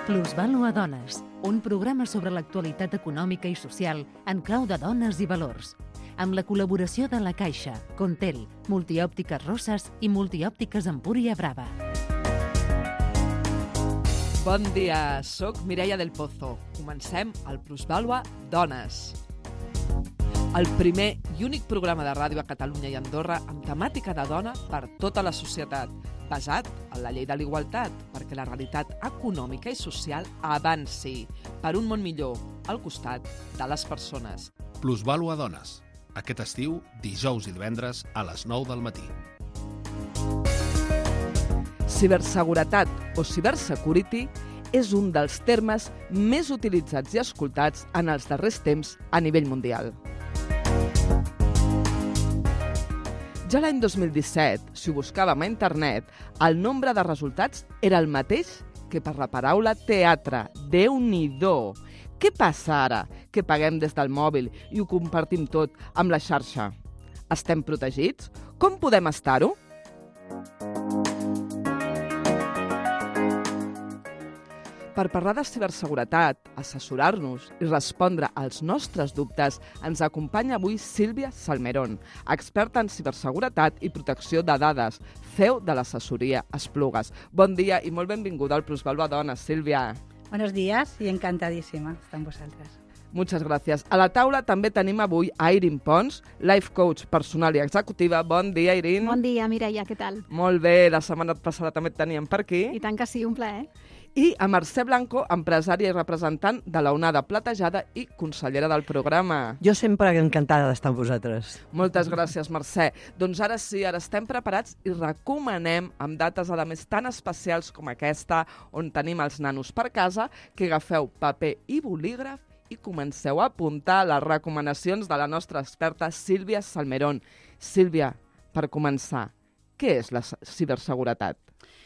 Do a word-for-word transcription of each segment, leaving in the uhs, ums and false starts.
Plusvàlua Dones, un programa sobre l'actualitat econòmica i social en clau de dones i valors, amb la col·laboració de La Caixa, Contel, Multiòptiques Rosses i Multiòptiques Empúria Brava. Bon dia, soc Mireia del Pozo. Comencem el Plusvàlua Dones. El primer i únic programa de ràdio a Catalunya i Andorra amb temàtica de dona per tota la societat, basat en la llei de l'igualtat, perquè la realitat econòmica i social avanci per un món millor al costat de les persones. Plusvàlua Dones. Aquest estiu, dijous i divendres a les nou del matí. Ciberseguretat o cybersecurity és un dels termes més utilitzats i escoltats en els darrers temps a nivell mundial. Ja l'any dos mil disset, si ho buscàvem a internet, el nombre de resultats era el mateix que per la paraula teatre. Déu-n'hi-do! Què passa ara que paguem des del mòbil i ho compartim tot amb la xarxa? Estem protegits? Com podem estar-ho? Per parlar de ciberseguretat, assessorar-nos i respondre als nostres dubtes, ens acompanya avui Sílvia Salmerón, experta en ciberseguretat i protecció de dades, C E O de l'assessoria Esplugues. Bon dia i molt benvinguda al Plusvàlua Dones, Sílvia. Buenos días y encantadísima estar amb vosaltres. Muchas gràcies. A la taula també tenim avui a Irin Pons, life coach personal i executiva. Bon dia, Irin. Bon dia, Mireia, què tal? Molt bé, la setmana passada també et teníem per aquí. I tant que sí, un plaer. I a Mercè Blanco, empresària i representant de la Onada Platejada i consellera del programa. Jo sempre encantada d'estar amb vosaltres. Moltes gràcies, Mercè. Doncs ara sí, ara estem preparats i recomanem, amb dates a més tan especials com aquesta, on tenim els nanos per casa, que agafeu paper i bolígraf i comenceu a apuntar les recomanacions de la nostra experta Sílvia Salmerón. Sílvia, per començar, què és la ciberseguretat?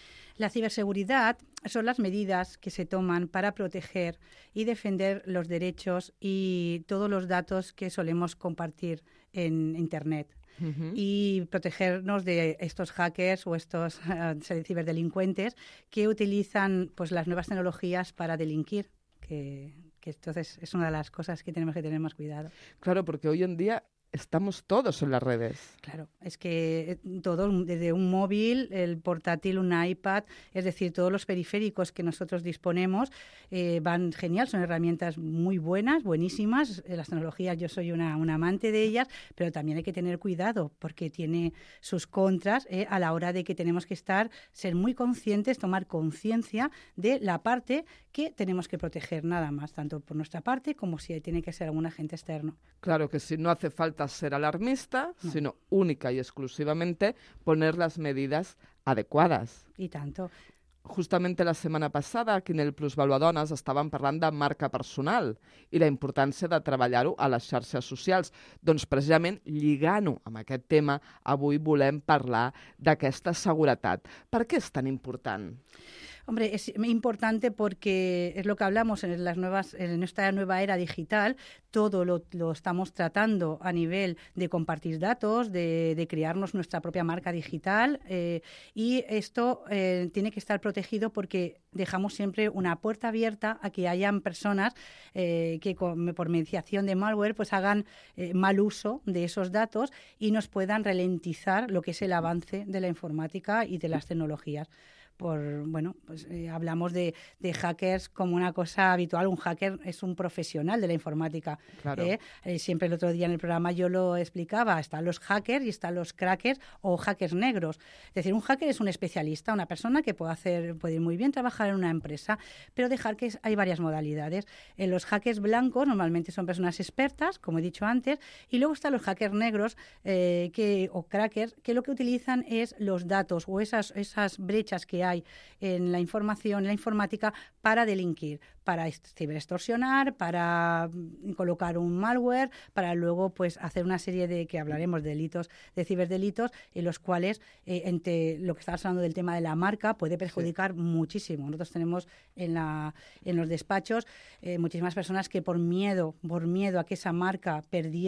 La ciberseguridad son las medidas que se toman para proteger y defender los derechos y todos los datos que solemos compartir en Internet. Uh-huh. Y protegernos de estos hackers o estos uh, ciberdelincuentes que utilizan pues, las nuevas tecnologías para delinquir, que, que entonces es una de las cosas que tenemos que tener más cuidado. Claro, porque hoy en día estamos todos en las redes. Claro, es que todo, desde un móvil, el portátil, un iPad, es decir, todos los periféricos que nosotros disponemos eh, van genial, son herramientas muy buenas, buenísimas. Las tecnologías, yo soy una, una amante de ellas, pero también hay que tener cuidado porque tiene sus contras eh, a la hora de que tenemos que estar, ser muy conscientes, tomar conciencia de la parte que tenemos que proteger nada más, tanto por nuestra parte como si tiene que ser algún agente externo. Claro que si no hace falta ser alarmista, no. sino única y exclusivamente poner las medidas adecuadas. Y tanto. Justamente la setmana passada, aquí en el Plusvàlua Dones, estàvem parlant de marca personal i la importància de treballar-ho a les xarxes socials. Doncs precisament lligant-ho amb aquest tema, avui volem parlar d'aquesta seguretat. Per què és tan important? Hombre, es importante porque es lo que hablamos en las nuevas, en esta nueva era digital, todo lo, lo estamos tratando a nivel de compartir datos, de, de crearnos nuestra propia marca digital eh, y esto eh, tiene que estar protegido porque dejamos siempre una puerta abierta a que hayan personas eh, que con, por mediación de malware pues hagan eh, mal uso de esos datos y nos puedan ralentizar lo que es el avance de la informática y de las tecnologías. Por, bueno, pues eh, hablamos de, de hackers como una cosa habitual. Un hacker es un profesional de la informática. Claro. ¿eh? Eh, siempre el otro día en el programa yo lo explicaba. Están los hackers y están los crackers o hackers negros. Es decir, un hacker es un especialista, una persona que puede hacer, puede ir muy bien trabajar en una empresa, pero de hackers hay varias modalidades. En los hackers blancos normalmente son personas expertas, como he dicho antes, y luego están los hackers negros eh, que, o crackers que lo que utilizan es los datos o esas, esas brechas que hay hay en la información, en la informática, para delinquir, para ciberextorsionar, para colocar un malware, para luego pues hacer una serie de, que hablaremos de delitos, de ciberdelitos, en los cuales, eh, entre lo que estabas hablando del tema de la marca, puede perjudicar sí. muchísimo. Nosotros tenemos en, la, en los despachos eh, muchísimas personas que por miedo, por miedo a que esa marca perdiera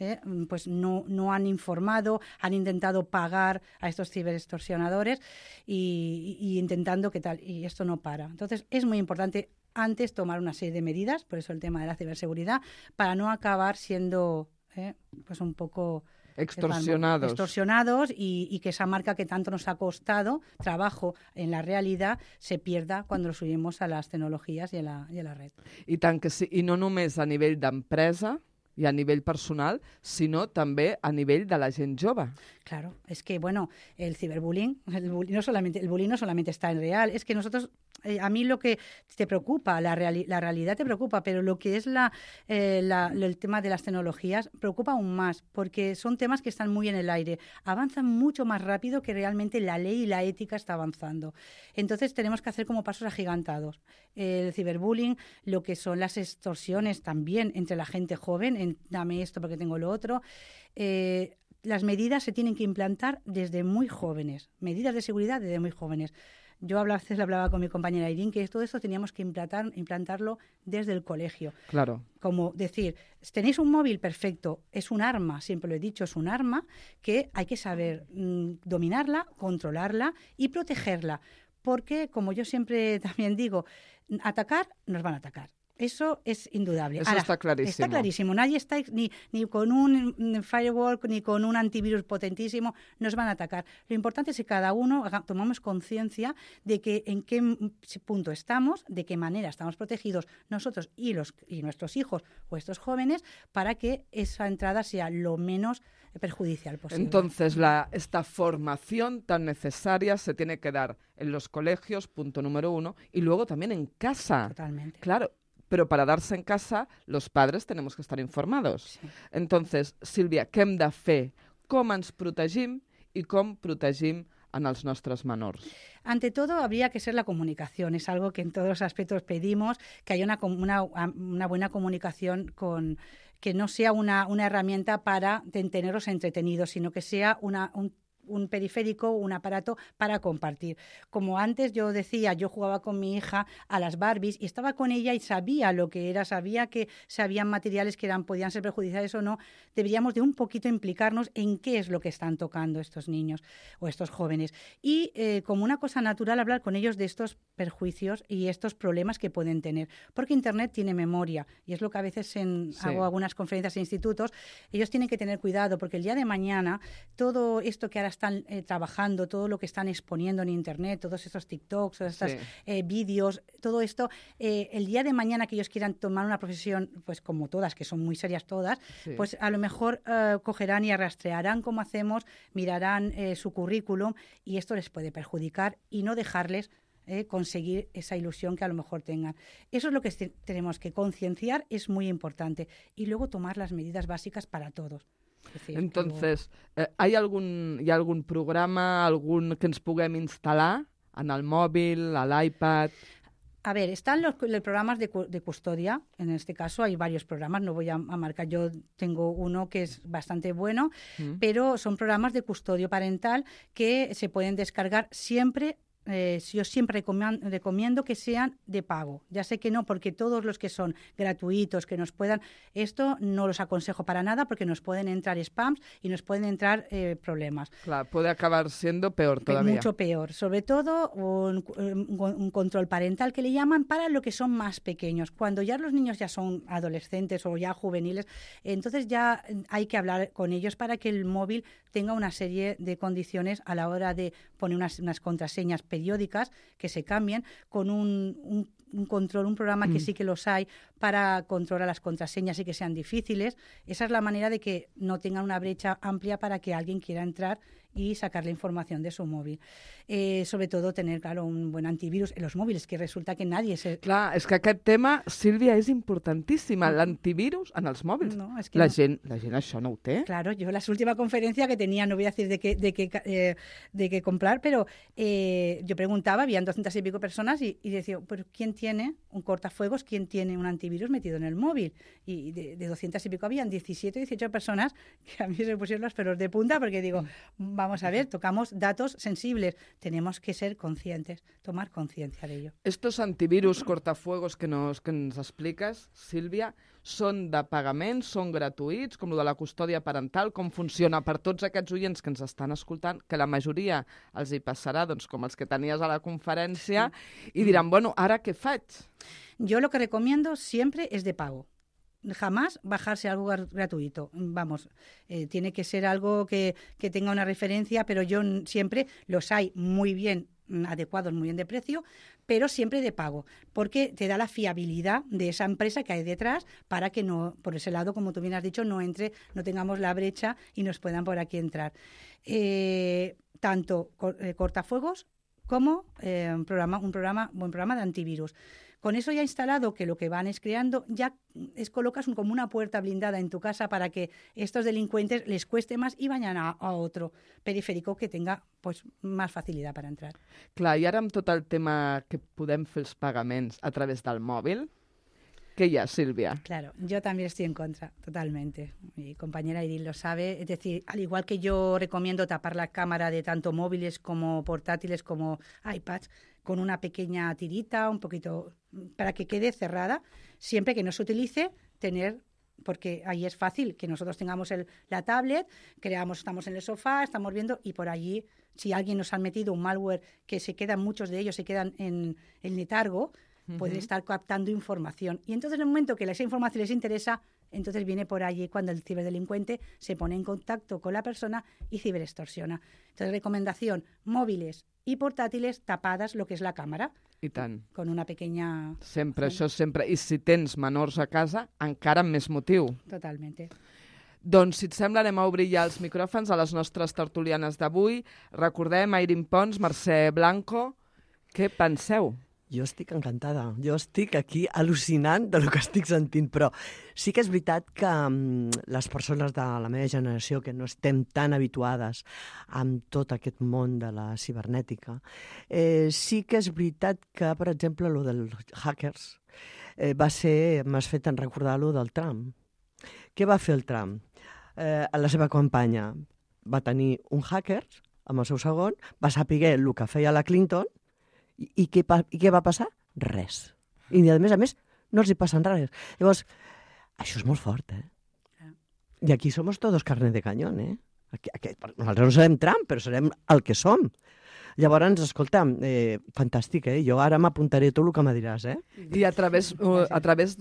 ¿eh? pues no, no han informado, han intentado pagar a estos ciberextorsionadores y, y, y intentando que tal, y esto no para. Entonces es muy importante antes tomar una serie de medidas, por eso el tema de la ciberseguridad, para no acabar siendo ¿eh? pues un poco... Extorsionados. Extorsionados y, y que esa marca que tanto nos ha costado trabajo en la realidad se pierda cuando lo subimos a las tecnologías y a la, y a la red. I tant que sí, i no només a nivell d'empresa i a nivell personal, sinó també a nivell de la gent jove. Claro, es que, bueno, el ciberbullying, el bullying no solamente, el bullying no solamente está en real, es que nosotros, eh, a mí lo que te preocupa, la, reali la realidad te preocupa, pero lo que es la, eh, la, el tema de las tecnologías preocupa aún más, porque son temas que están muy en el aire, avanzan mucho más rápido que realmente la ley y la ética está avanzando. Entonces tenemos que hacer como pasos agigantados. El ciberbullying, lo que son las extorsiones también entre la gente joven, en, dame esto porque tengo lo otro, eh, las medidas se tienen que implantar desde muy jóvenes, medidas de seguridad desde muy jóvenes. Yo a veces hablaba con mi compañera Irene que todo esto teníamos que implantar, implantarlo desde el colegio. Claro. Como decir, tenéis un móvil, perfecto, es un arma, siempre lo he dicho, es un arma que hay que saber mmm, dominarla, controlarla y protegerla. Porque, como yo siempre también digo, atacar, nos van a atacar. Eso es indudable. Eso Ahora, está clarísimo. Está clarísimo. Nadie está ni, ni con un firewall ni con un antivirus potentísimo. Nos van a atacar. Lo importante es que cada uno haga, tomamos conciencia de que en qué punto estamos, de qué manera estamos protegidos nosotros y, los, y nuestros hijos o estos jóvenes para que esa entrada sea lo menos perjudicial posible. Entonces, la, esta formación tan necesaria se tiene que dar en los colegios, punto número uno, y luego también en casa. Totalmente. Claro. Pero para darse en casa, los padres tenemos que estar informados. Sí. Entonces, Sílvia, què hem de fer? Com ens protegim i com protegim en els nostres menors? Ante todo, habría que ser la comunicación. Es algo que en todos los aspectos pedimos, que haya una, una, una buena comunicación con... que no sea una, una herramienta para tenerlos entretenidos, sino que sea una, un un periférico, un aparato para compartir. Como antes yo decía, yo jugaba con mi hija a las Barbies y estaba con ella y sabía lo que era, sabía que se habían materiales que eran, podían ser perjudiciales o no. Deberíamos de un poquito implicarnos en qué es lo que están tocando estos niños o estos jóvenes. Y eh, como una cosa natural hablar con ellos de estos perjuicios y estos problemas que pueden tener. Porque Internet tiene memoria y es lo que a veces en, sí. hago algunas conferencias en institutos. Ellos tienen que tener cuidado porque el día de mañana todo esto que ahora están eh, trabajando, todo lo que están exponiendo en Internet, todos estos TikToks, todos estos sí. eh, vídeos, todo esto, eh, el día de mañana que ellos quieran tomar una profesión, pues como todas, que son muy serias todas, sí. pues a lo mejor eh, cogerán y rastrearán cómo hacemos, mirarán eh, su currículum y esto les puede perjudicar y no dejarles eh, conseguir esa ilusión que a lo mejor tengan. Eso es lo que tenemos que concienciar, es muy importante. Y luego tomar las medidas básicas para todos. Decir, Entonces, eh, ¿hay algún, ¿hay algún programa, algún que ens puguem instal·lar en el mòbil, a l'iPad? A ver, están los, los programas de, de custodia. En este caso hay varios programas, no voy a, a marcar. Yo tengo uno que es bastante bueno, mm. pero son programas de custodio parental que se pueden descargar siempre. Eh, yo siempre recomiendo, recomiendo que sean de pago. Ya sé que no, porque todos los que son gratuitos, que nos puedan... Esto no los aconsejo para nada porque nos pueden entrar spams y nos pueden entrar eh, problemas. Claro, puede acabar siendo peor todavía. Mucho peor. Sobre todo un, un, un control parental que le llaman para lo que son más pequeños. Cuando ya los niños ya son adolescentes o ya juveniles, entonces ya hay que hablar con ellos para que el móvil tenga una serie de condiciones a la hora de poner unas, unas contraseñas periódicas que se cambien con un, un, un control, un programa que mm. sí que los hay para controlar las contraseñas y que sean difíciles. Esa es la manera de que no tengan una brecha amplia para que alguien quiera entrar y sacar la información de su móvil. Eh, sobre todo tener, claro, un buen antivirus en los móviles, que resulta que nadie se... Clar, és que aquest tema, Sílvia, és importantíssim, no. l'antivirus en els mòbils. No, es que la, no. gent, la gent això no ho té. Claro, yo la última conferencia que tenía, no voy a decir de qué, de qué, eh, de qué comprar, pero eh, yo preguntaba, habían doscientas y pico personas y, y decía, ¿pero quién tiene un cortafuegos? ¿Quién tiene un antivirus metido en el móvil? Y de, de doscientas y pico habían diecisiete, dieciocho personas que a mí se pusieron los pelos de punta porque digo, mm. vamos a ver, tocamos datos sensibles. Tenemos que ser conscientes, tomar conciencia de ello. Estos antivirus cortafuegos que nos, que ens expliques, Sílvia, són de pagament, són gratuïts, com lo de la custòdia parental, com funciona per tots aquests oients que ens estan escoltant, que la majoria els hi passarà, doncs, com els que tenies a la conferència, i diran, bueno, ara què faig? Yo lo que recomiendo siempre es de pago. Jamás bajarse algo gratuito. Vamos, eh, tiene que ser algo que, que tenga una referencia, pero yo siempre los hay muy bien adecuados, muy bien de precio, pero siempre de pago, porque te da la fiabilidad de esa empresa que hay detrás para que no, por ese lado, como tú bien has dicho, no entre, no tengamos la brecha y nos puedan por aquí entrar. Eh, tanto eh, cortafuegos como eh, un programa, un programa, buen programa de antivirus. Con eso ya instalado, que lo que van es creando, ya es colocas un, como una puerta blindada en tu casa para que estos delincuentes les cueste más y vayan a, a otro periférico que tenga pues, más facilitat per entrar. Clar, i ara amb tot el tema que podem fer els pagaments a través del mòbil, ¿qué ya, Silvia? Claro, yo también estoy en contra, totalmente. Mi compañera Iril lo sabe. Es decir, al igual que yo recomiendo tapar la cámara de tanto móviles como portátiles como iPads con una pequeña tirita, un poquito, para que quede cerrada, siempre que no se utilice, tener, porque ahí es fácil que nosotros tengamos el, la tablet, creamos, estamos en el sofá, estamos viendo y por allí, si alguien nos ha metido un malware que se quedan, muchos de ellos se quedan en el letargo, pueden estar captando información. Y entonces, en el momento que esa información les interesa, entonces viene por allí cuando el ciberdelincuente se pone en contacto con la persona y ciberextorsiona. Entonces, recomendación, móviles i portàtils tapades, lo que és la càmera. I tant. Con una pequeña... Sempre, això sempre. I si tens menors a casa, encara amb més motiu. Totalmente. Doncs, si et sembla, anem a obrir ja els micròfons a les nostres tertulianes d'avui. Recordem, Airin Pons, Mercè Blanco, què penseu? Jo estic encantada. Jo estic aquí al·lucinant de lo que estic sentint, però sí que és veritat que um, les persones de la meva generació, que no estem tan habituades amb tot aquest món de la cibernètica, eh, sí que és veritat que, per exemple, lo dels hackers eh, va ser, m'has fet en recordar lo del Trump. Què va fer el Trump? Eh, a la seva campanya va tenir un hacker, amb el seu segon, va saber el que feia la Clinton. I, i, què, I què va passar? Res. I a més a més no els hi passen res. Llavors, això és molt fort, eh? I aquí som todos carne de cañón, eh? Aquí, aquí, nosaltres no serem Trump, però serem el que som. Llavors, escolta, eh, fantàstic, eh? Jo ara m'apuntaré tot el que me diràs, eh? I a través, a través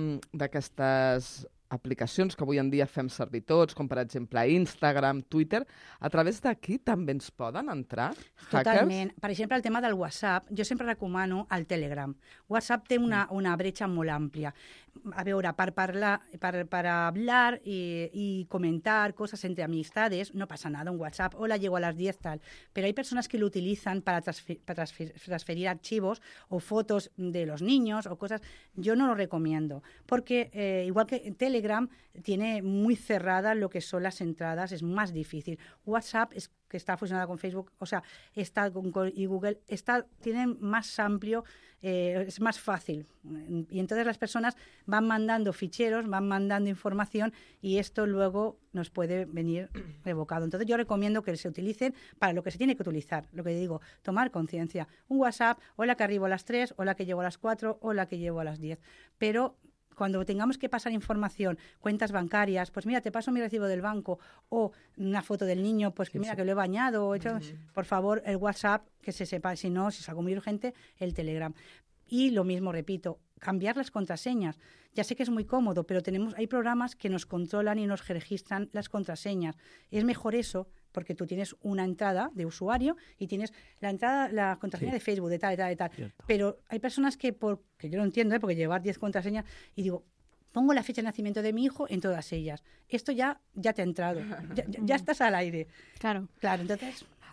d'aquestes aplicacions que avui en dia fem servir tots, com per exemple Instagram, Twitter, a través d'aquí també ens poden entrar hackers? Totalment. Per exemple, el tema del WhatsApp, jo sempre recomano el Telegram. WhatsApp té una, una bretxa molt àmplia. A veure, per parlar, per, per hablar y, y comentar cosas entre amistades, no pasa nada, un WhatsApp, hola, llego a las diez, tal. Pero hay personas que lo utilizan para, transfer, para transfer, transferir archivos o fotos de los niños o cosas. Yo no lo recomiendo, porque eh, igual que Telegram tiene muy cerrada lo que son las entradas, es más difícil. WhatsApp es que está fusionada con Facebook, o sea, está con, con y Google, está, tiene más amplio, eh, es más fácil. Y entonces las personas van mandando ficheros, van mandando información y esto luego nos puede venir revocado. Entonces yo recomiendo que se utilicen para lo que se tiene que utilizar. Lo que digo, tomar conciencia. Un WhatsApp, hola que arribo a las tres, hola que llego a las cuatro, hola que llego a las diez. Pero cuando tengamos que pasar información, cuentas bancarias, pues mira, te paso mi recibo del banco, o una foto del niño, pues que mira, que lo he bañado, o hecho, uh-huh. Por favor, el WhatsApp, que se sepa, si no, si es algo muy urgente, el Telegram. Y lo mismo, repito, cambiar las contraseñas. Ya sé que es muy cómodo, pero tenemos, hay programas que nos controlan y nos registran las contraseñas. Es mejor eso, porque tú tienes una entrada de usuario y tienes la entrada, la contraseña sí. de Facebook, de tal, de tal, de tal. Cierto. Pero hay personas que, por, que yo lo entiendo, ¿eh? Porque llevar diez contraseñas y digo, pongo la fecha de nacimiento de mi hijo en todas ellas. Esto ya, ya te ha entrado, ya, ya, ya estás al aire. Claro. Claro, entonces...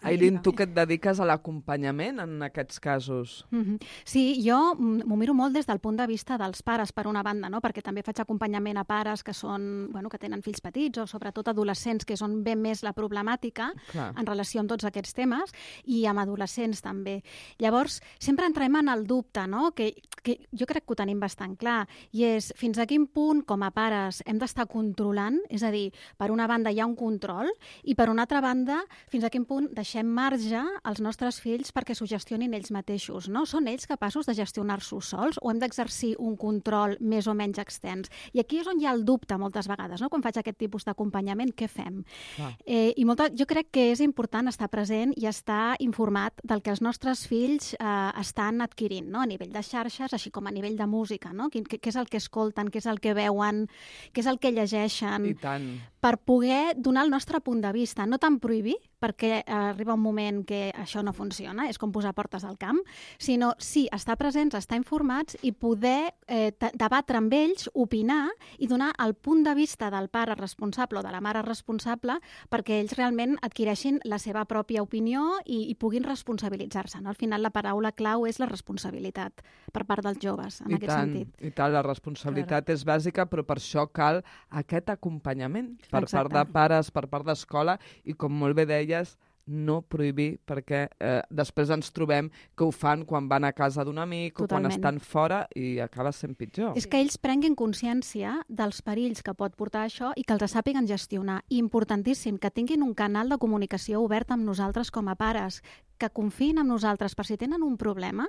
Aileen, tu que et dediques a l'acompanyament en aquests casos? Mm-hmm. Sí, jo m'ho miro molt des del punt de vista dels pares, per una banda, no? Perquè també faig acompanyament a pares que són, bueno, que tenen fills petits o sobretot adolescents, que és on ve més la problemàtica Clar. en relació amb tots aquests temes, i amb adolescents també. Llavors, sempre entrem en el dubte, no? que, que jo crec que ho tenim bastant clar, i és fins a quin punt, com a pares, hem d'estar controlant, és a dir, per una banda hi ha un control, i per una altra banda, fins a quin punt deixem marge als nostres fills perquè s'ho gestionin ells mateixos, no? Són ells capaços de gestionar-s'ho sols o hem d'exercir un control més o menys extens? I aquí és on hi ha el dubte moltes vegades, no? Quan faig aquest tipus d'acompanyament, què fem? Ah. Eh, i molta, jo crec que és important estar present i estar informat del que els nostres fills eh, estan adquirint, no? A nivell de xarxes, així com a nivell de música, no? Què, què és el que escolten, què és el que veuen, què és el que llegeixen, I tant. per poder donar el nostre punt de vista, no tant prohibir, perquè eh, arriba un moment que això no funciona, és com posar portes al camp, sinó sí, estar presents, estar informats i poder eh, debatre amb ells, opinar i donar el punt de vista del pare responsable o de la mare responsable perquè ells realment adquireixin la seva pròpia opinió i, i puguin responsabilitzar-se. No? Al final la paraula clau és la responsabilitat per part dels joves, en I aquest tant, sentit. I tant, la responsabilitat Clar. és bàsica, però per això cal aquest acompanyament per Exacte. part de pares, per part d'escola, i com molt bé deies, no prohibir, perquè eh, després ens trobem que ho fan quan van a casa d'un amic Totalment. o quan estan fora i acaba sent pitjor. És que ells prenguin consciència dels perills que pot portar això i que els sàpiguen gestionar. I importantíssim, que tinguin un canal de comunicació obert amb nosaltres com a pares, que confiïn en nosaltres per si tenen un problema,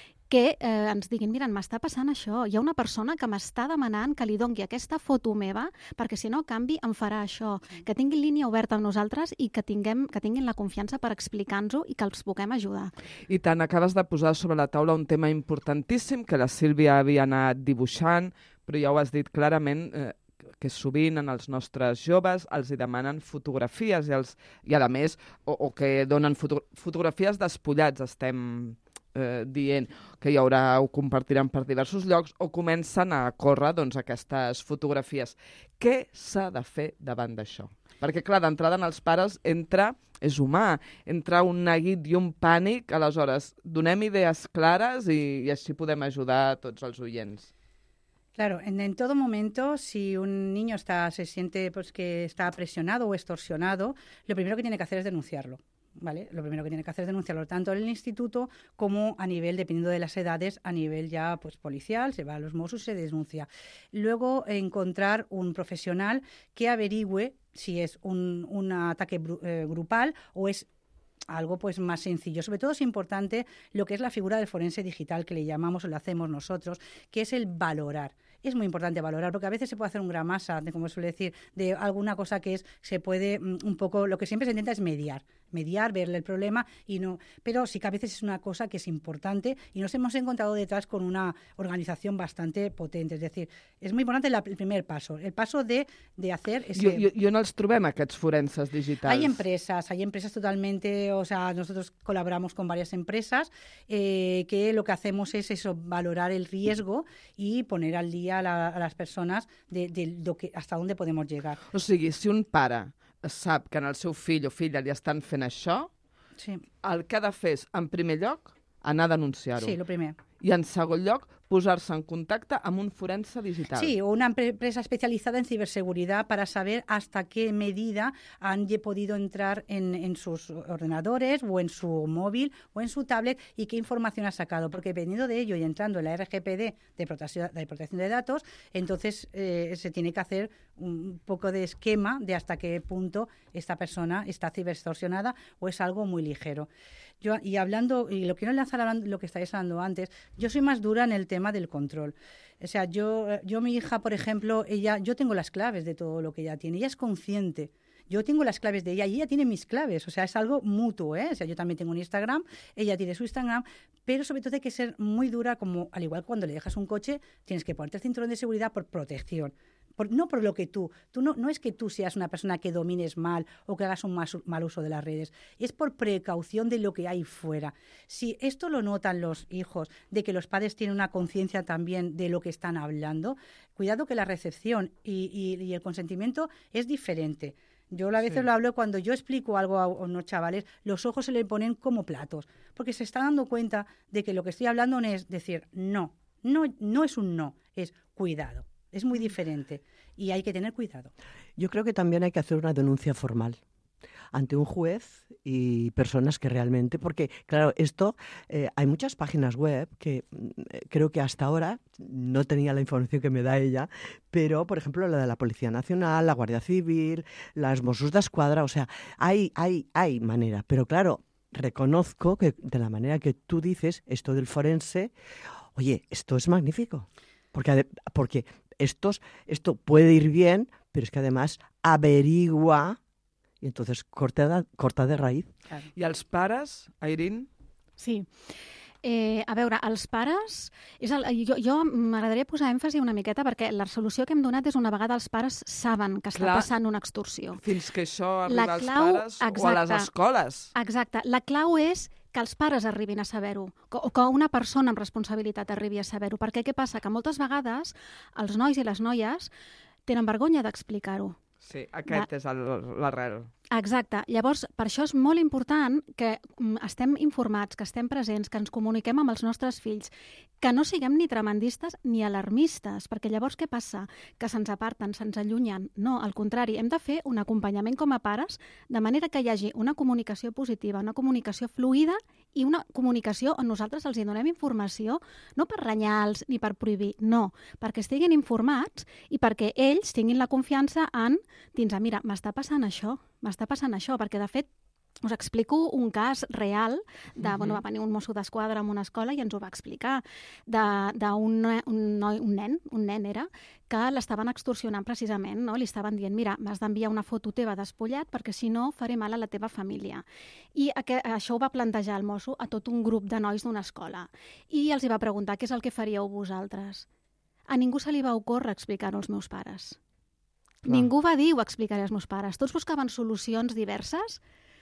que eh, ens diguin, mira, m'està passant això, hi ha una persona que m'està demanant que li doni aquesta foto meva perquè si no, a canvi, em farà això. Que tinguin línia oberta amb nosaltres i que, tinguem, que tinguin la confiança per explicar-nos-ho i que els puguem ajudar. I tant, acabes de posar sobre la taula un tema importantíssim que la Sílvia havia anat dibuixant, però ja ho has dit clarament, eh, que sovint en els nostres joves els hi demanen fotografies i, els, i a més, o, o que donen foto, fotografies despullats, estem eh, dient que hi haurà, ho compartiran per diversos llocs, o comencen a córrer doncs, aquestes fotografies. Què s'ha de fer davant d'això? Perquè, clar, d'entrada en els pares entra, és humà, entra un neguit i un pànic, aleshores donem idees clares i, i així podem ajudar tots els oients. Claro, en, en todo momento, si un niño está, se siente pues, que está presionado o extorsionado, lo primero que tiene que hacer es denunciarlo. ¿Vale? Lo primero que tiene que hacer es denunciarlo tanto en el instituto como a nivel, dependiendo de las edades, a nivel ya pues policial, se va a los Mossos y se denuncia. Luego encontrar un profesional que averigüe si es un, un ataque bru- eh, grupal o es algo pues más sencillo. Sobre todo es importante lo que es la figura del forense digital, que le llamamos o lo hacemos nosotros, que es el valorar. Es muy importante valorar, porque a veces se puede hacer un gramasa, de, como suele decir, de alguna cosa que es se puede mm, un poco, lo que siempre se intenta es mediar, mediar, verle el problema, y no, pero sí que a veces es una cosa que es importante y nos hemos encontrado detrás con una organización bastante potente. Es decir, es muy importante la, el primer paso, el paso de, de hacer ese... I, i, I on els trobem, aquests forenses digitals? Hay empresas, hay empresas totalmente, o sea, nosotros colaboramos con varias empresas eh, que lo que hacemos es eso, valorar el riesgo y poner al día a, la, a las personas de, de lo que, hasta dónde podemos llegar. O sigui, si un pare sap que en el seu fill o filla li estan fent això, sí. el que ha de fer és, en primer lloc, anar a denunciar-ho. Sí, lo primer. I en segon lloc, posar-se en contacte amb un forense digital. Sí, o una empresa especializada en ciberseguridad para saber hasta qué medida han podido entrar en, en sus ordenadores o en su móvil o en su tablet y qué información ha sacado. Porque dependiendo de ello y entrando en la R G P D de protección de, protección de datos, entonces eh, se tiene que hacer un poco de esquema de hasta qué punto esta persona está ciberextorsionada o es algo muy ligero. Yo, y hablando, y lo quiero enlazar a lo que estáis hablando antes, yo soy más dura en el tema del control. O sea, yo, yo mi hija, por ejemplo, ella, yo tengo las claves de todo lo que ella tiene. Ella es consciente. Yo tengo las claves de ella y ella tiene mis claves. O sea, es algo mutuo, ¿eh? O sea, yo también tengo un Instagram, ella tiene su Instagram, pero sobre todo hay que ser muy dura, como al igual que cuando le dejas un coche, tienes que ponerte el cinturón de seguridad por protección. Por, no por lo que tú, tú no, no es que tú seas una persona que domines mal o que hagas un mal, mal uso de las redes, es por precaución de lo que hay fuera. Si esto lo notan los hijos, de que los padres tienen una conciencia también de lo que están hablando, cuidado que la recepción y, y, y el consentimiento es diferente. Yo a veces sí. lo hablo cuando yo explico algo a unos chavales, los ojos se le ponen como platos, porque se está dando cuenta de que lo que estoy hablando no es decir no, no, no es un no, es cuidado. Es muy diferente y hay que tener cuidado. Yo creo que también hay que hacer una denuncia formal ante un juez y personas que realmente, porque claro, esto, eh, hay muchas páginas web que eh, creo que hasta ahora no tenía la información que me da ella, pero por ejemplo la de la Policía Nacional, la Guardia Civil, las Mossos d'Esquadra, o sea, hay, hay, hay manera, pero claro, reconozco que de la manera que tú dices esto del forense, oye, esto es magnífico, porque, porque estos, esto puede ir bien, pero es que además averigua i entonces corta de, corta de raïz. I els pares, Airín? Sí. Eh, a veure, els pares... És el, jo jo m'agradaria posar èmfasi una miqueta perquè la solució que hem donat és una vegada els pares saben que està Clar, passant una extorsió. Fins que això arriba als pares exacte, o a les escoles. Exacte. La clau és que els pares arribin a saber-ho, o que una persona amb responsabilitat arribi a saber-ho. Perquè què passa? Que moltes vegades els nois i les noies tenen vergonya d'explicar-ho. Sí, aquest Va. és l'arrel. Exacte. Llavors, per això és molt important que estem informats, que estem presents, que ens comuniquem amb els nostres fills, que no siguem ni tremendistes ni alarmistes, perquè llavors què passa? Que se'ns aparten, se'ns allunyen. No, al contrari, hem de fer un acompanyament com a pares, de manera que hi hagi una comunicació positiva, una comunicació fluida i una comunicació on nosaltres els hi donem informació, no per renyar-los ni per prohibir, no, perquè estiguin informats i perquè ells tinguin la confiança en dins, mira, m'està passant això, m'està passant això, perquè de fet us explico un cas real de, uh-huh. bueno, va venir un mosso d'esquadra en una escola i ens ho va explicar, d'un un, noi, un nen, un nen era, que l'estaven extorsionant precisament, no? Li estaven dient, mira, m'has d'enviar una foto teva despullat perquè si no faré mal a la teva família. I aqu això ho va plantejar el mosso a tot un grup de nois d'una escola. I els hi va preguntar, què és el que faríeu vosaltres? A ningú se li va ocórrer explicar-ho als meus pares. Clar. Ningú va dir ho explicaré als meus pares. Tots buscaven solucions diverses,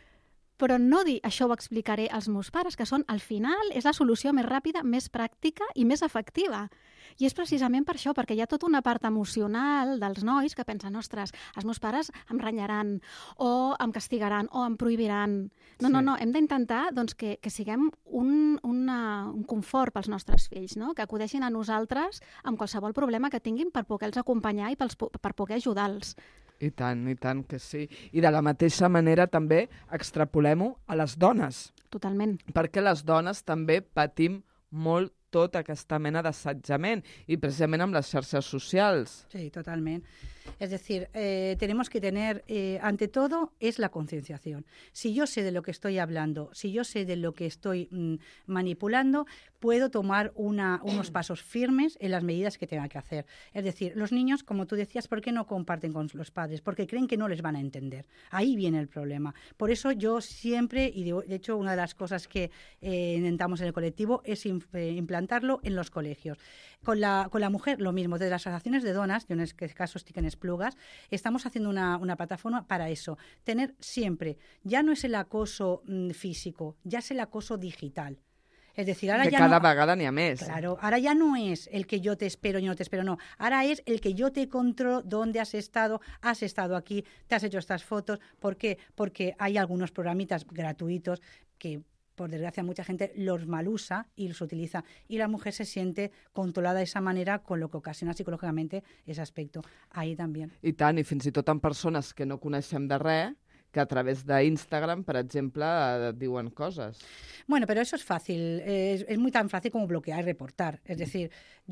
però no dir això ho explicaré als meus pares, que són, al final, és la solució més ràpida, més pràctica i més efectiva. I és precisament per això, perquè hi ha tota una part emocional dels nois que pensen, ostres, els meus pares em renyaran, o em castigaran, o em prohibiran. No, sí. no, no, hem d'intentar doncs, que, que siguem un, una, un confort pels nostres fills, no? Que acudeixin a nosaltres amb qualsevol problema que tinguin per poder-los acompanyar i pels, per poder ajudar-los. I tant, i tant que sí. I de la mateixa manera també extrapolem-ho a les dones. Totalment. Perquè les dones també patim molt tota aquesta mena d'assetjament y precisamente amb las xarxes socials. Sí, totalmente. Es decir, eh, tenemos que tener, eh, ante todo, es la concienciación. Si yo sé de lo que estoy hablando, si yo sé de lo que estoy mm, manipulando, puedo tomar una, unos pasos firmes en las medidas que tenga que hacer. Es decir, los niños, como tú decías, ¿por qué no comparten con los padres? Porque creen que no les van a entender. Ahí viene el problema. Por eso yo siempre, y de, de hecho una de las cosas que eh, intentamos en el colectivo es in, eh, implantarlo en los colegios. Con la, con la mujer, lo mismo. Desde las asociaciones de donas, yo en este caso estoy en Esplugas, estamos haciendo una, una plataforma para eso. Tener siempre, ya no es el acoso mm, físico, ya es el acoso digital. Es decir, ahora que ya cada no, vegada n'hi ha més. Claro, ahora ya no es el que yo te espero, yo no te espero, no. Ahora es el que yo te controlo dónde has estado, has estado aquí, te has hecho estas fotos. ¿Por qué? Porque hay algunos programitas gratuitos que, por desgracia, mucha gente los malusa y los utiliza. Y la mujer se siente controlada de esa manera, con lo que ocasiona psicológicamente ese aspecto. Ahí también. I tant, i fins i tot amb persones que no coneixem de res, que a través d'Instagram, per exemple, diuen coses. Bueno, pero eso es fácil, es, es muy tan fácil como bloquear y reportar. Es decir,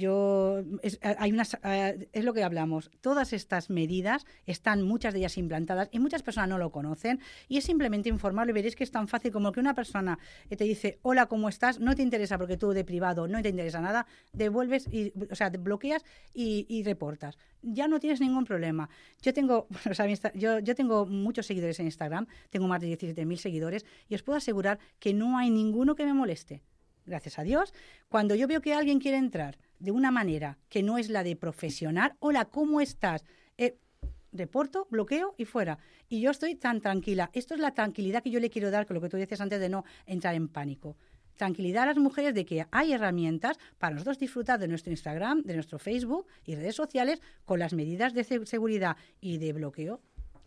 yo es, hay unas, es lo que hablamos. Todas estas medidas están, muchas de ellas implantadas, y muchas personas no lo conocen, y es simplemente informarlo, y veréis que es tan fácil como que una persona te dice, hola, ¿cómo estás? No te interesa porque tú de privado no te interesa nada, devuelves, y, o sea, bloqueas y, y reportas. Ya no tienes ningún problema. Yo tengo, o sea, yo, yo tengo muchos seguidores en Instagram, tengo más de diecisiete mil seguidores, y os puedo asegurar que no hay ninguno que me moleste. Gracias a Dios. Cuando yo veo que alguien quiere entrar de una manera que no es la de profesional, hola, ¿cómo estás? Eh, reporto, bloqueo y fuera. Y yo estoy tan tranquila. Esto es la tranquilidad que yo le quiero dar, con lo que tú decías antes de no entrar en pánico. Tranquilidad a las mujeres de que hay herramientas para nosotros disfrutar de nuestro Instagram, de nuestro Facebook y redes sociales con las medidas de seguridad y de bloqueo.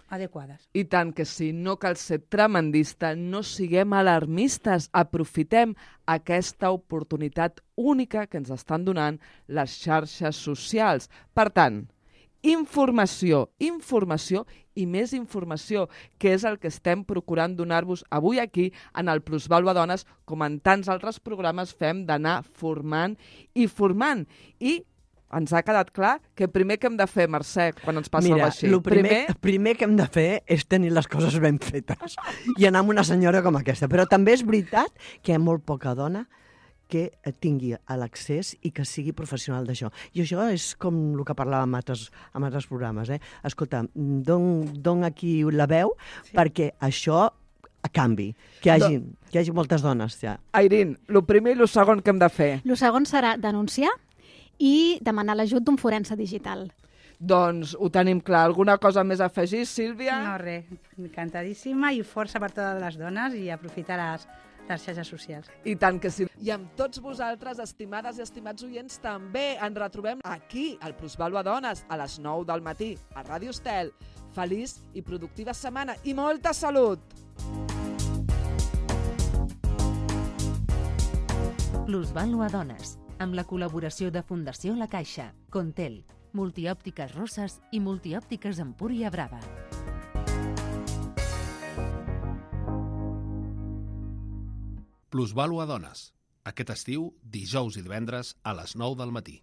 adequades. I tant que sí, no cal ser tremendista, no siguem alarmistes, aprofitem aquesta oportunitat única que ens estan donant les xarxes socials. Per tant, informació, informació i més informació, que és el que estem procurant donar-vos avui aquí en el Plusvàlua Dones, com en tants altres programes fem d'anar formant i formant. I ens ha quedat clar que primer que hem de fer, Mercè, quan ens passa Mira, així. el primer, primer... primer que hem de fer és tenir les coses ben fetes i anar amb una senyora com aquesta. Però també és veritat que hi ha molt poca dona que tingui l'accés i que sigui professional d'això. I això és com el que parlàvem en altres, en altres programes. Eh? Escolta, don, don aquí la veu sí. perquè això canvi, que hi hagi, no. que hi hagi moltes dones. Ja. Airín, el primer i el segon que hem de fer? El segon serà denunciar i demanar l'ajut d'un forense digital. Doncs ho tenim clar. Alguna cosa més a afegir, Sílvia? No, res. Encantadíssima i força per totes les dones i aprofitar les les xarxes socials. I tant que sí. I amb tots vosaltres, estimades i estimats oients, també ens retrobem aquí, al Plusvàlua Dones, a les nou del matí, a Ràdio Estel. Feliç i productiva setmana i molta salut! Plusvàlua Dones, amb la col·laboració de Fundació La Caixa, Contel, Multiòptiques Roses i Multiòptiques Empúria Brava. Plusvàlua Dones. Aquest estiu, dijous i divendres a les nou del matí.